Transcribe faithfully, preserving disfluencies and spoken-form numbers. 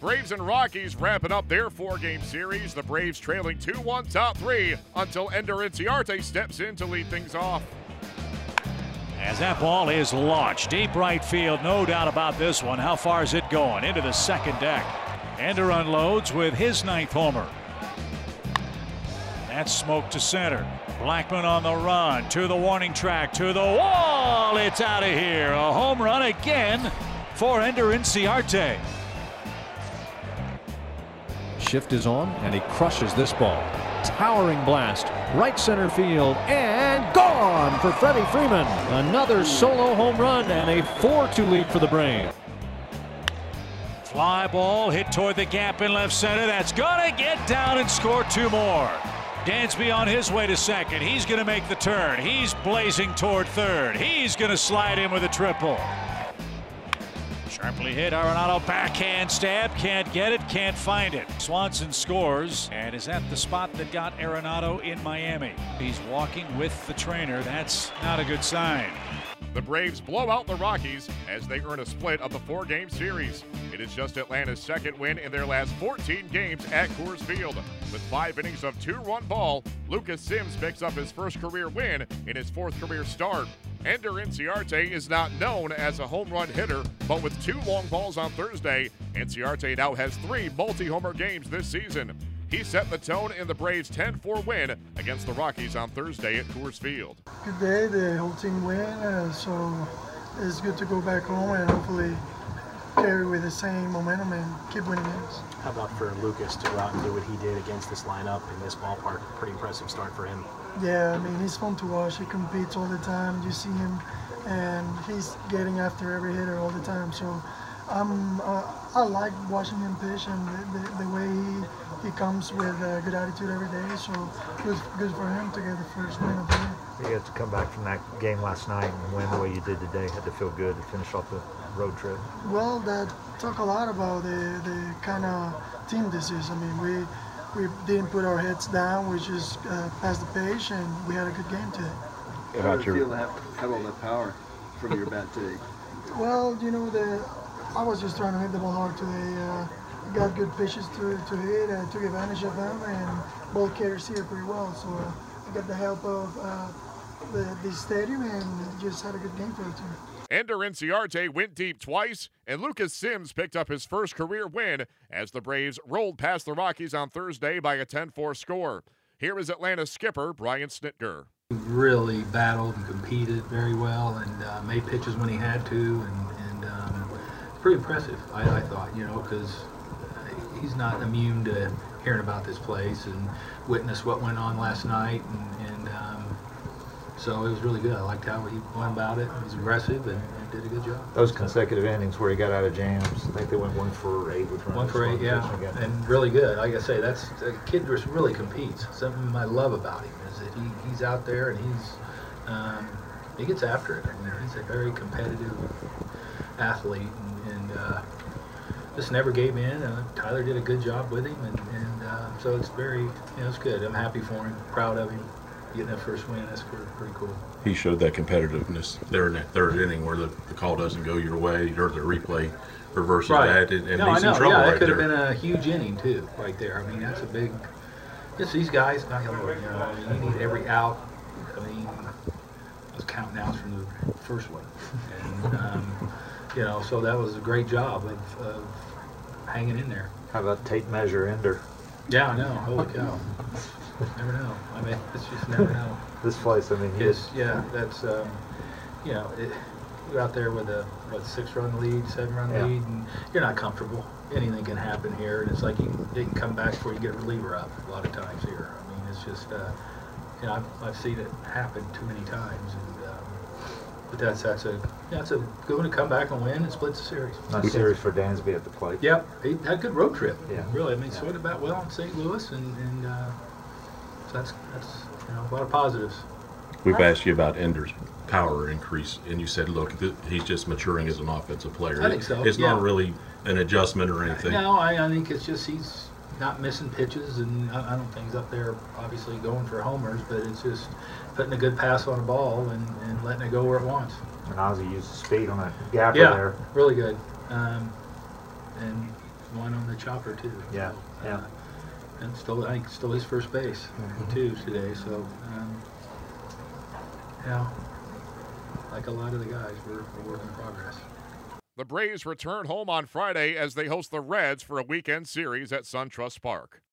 Braves and Rockies wrapping up their four-game series. The Braves trailing two one top three until Ender Inciarte steps in to lead things off. As that ball is launched, deep right field, no doubt about this one. How far is it going? Into the second deck. Ender unloads with his ninth homer. That's smoke to center. Blackmon on the run, to the warning track, to the wall. It's out of here. A home run again for Ender Inciarte. Shift is on, and he crushes this ball. Towering blast, right center field, and gone for Freddie Freeman. Another solo home run and a four two lead for the Braves. Fly ball hit toward the gap in left center. That's gonna get down and score two more. Dansby on his way to second. He's gonna make the turn. He's blazing toward third. He's gonna slide in with a triple. Sharply hit, Arenado backhand stab, can't get it, can't find it. Swanson scores and is at the spot that got Arenado in Miami. He's walking with the trainer. That's not a good sign. The Braves blow out the Rockies as they earn a split of the four-game series. It is just Atlanta's second win in their last fourteen games at Coors Field. With five innings of two-run ball, Lucas Sims picks up his first career win in his fourth career start. Ender Inciarte is not known as a home run hitter, but with two long balls on Thursday, Inciarte now has three multi-homer games this season. He set the tone in the Braves' ten four win against the Rockies on Thursday at Coors Field. Good day, the whole team win, uh, so it's good to go back home and hopefully carry with the same momentum and keep winning games. How about for Lucas to go out and do what he did against this lineup in this ballpark? Pretty impressive start for him. Yeah, I mean, he's fun to watch. He competes all the time. You see him, and he's getting after every hitter all the time. So um, uh, I like watching him pitch and the, the, the way he, he comes with a good attitude every day. So good, good for him to get the first win of the year. You had to come back from that game last night and win the way you did today. Had to feel good to finish off the road trip. Well, that talk a lot about the, the kind of team this is. I mean, we we didn't put our heads down. We just uh, passed the page, and we had a good game today. How did it feel to have, have all that power from your bat today? Well, you know, the I was just trying to hit the ball hard today. Uh, got good pitches to, to hit. I took advantage of them, and ball carriers here pretty well. So uh, I got the help of uh, the, the stadium, and just had a good game for the team. Ender Inciarte went deep twice, and Lucas Sims picked up his first career win as the Braves rolled past the Rockies on Thursday by a ten four score. Here is Atlanta skipper Brian Snitker. Really battled and competed very well, and uh, made pitches when he had to, and, and um, pretty impressive, I, I thought, you know, because he's not immune to hearing about this place and witnessed what went on last night, and, and um, so it was really good. I liked how he went about it. He was aggressive and, and did a good job. Those consecutive innings where he got out of jams, I think they went one for eight with runners. One for eight, yeah, and really good. Like I say, that's a kid just really competes. Something I love about him is that he, he's out there and he's um, he gets after it. I mean, he's a very competitive athlete, and, and uh, just never gave in. Uh, Tyler did a good job with him, and, and uh, so it's very, you know, it's good. I'm happy for him, proud of him. Getting that first win, that's pretty cool. He showed that competitiveness there in that third inning where the, the call doesn't go your way, or the replay reverses right. that, and, and no, he's I know. in trouble yeah, that right could there. have been a huge inning too, right there. I mean, that's a big. Just these guys, you know, I mean, you need every out. I mean, I was counting outs from the first one, and um, you know, so that was a great job of, of hanging in there. How about tape measure Ender? Yeah, I know. Holy cow. Never know. I mean, it's just never know. This place, I mean, yes, yeah, that's um, you know, it, you're out there with a what six-run lead, seven-run yeah. lead, and you're not comfortable. Anything can happen here, and it's like you it can come back before you get a reliever up. A lot of times here, I mean, it's just uh, you know, I've, I've seen it happen too many times, and um, but that's that's a yeah, it's a good one to come back and win and split the series. Nice series for Dansby at the plate. Yep, he had a good road trip. Yeah, really. I mean, yeah. sorted about well in Saint Louis, and and. Uh, That's, that's you know, a lot of positives. We've asked you about Ender's power increase, and you said, look, th he's just maturing as an offensive player. I think so, It's yeah. not really an adjustment or anything. No, I, I think it's just he's not missing pitches, and I, I don't think he's up there obviously going for homers, but it's just putting a good pass on a ball and, and letting it go where it wants. And Ozzie used the speed on that gapper yeah, there. really good. Um, and one on the chopper too. Yeah, so, yeah. Uh, and stole, I think, stole his first base Mm-hmm. too today. So, um, yeah, like a lot of the guys, we're, we're a work in progress. The Braves return home on Friday as they host the Reds for a weekend series at SunTrust Park.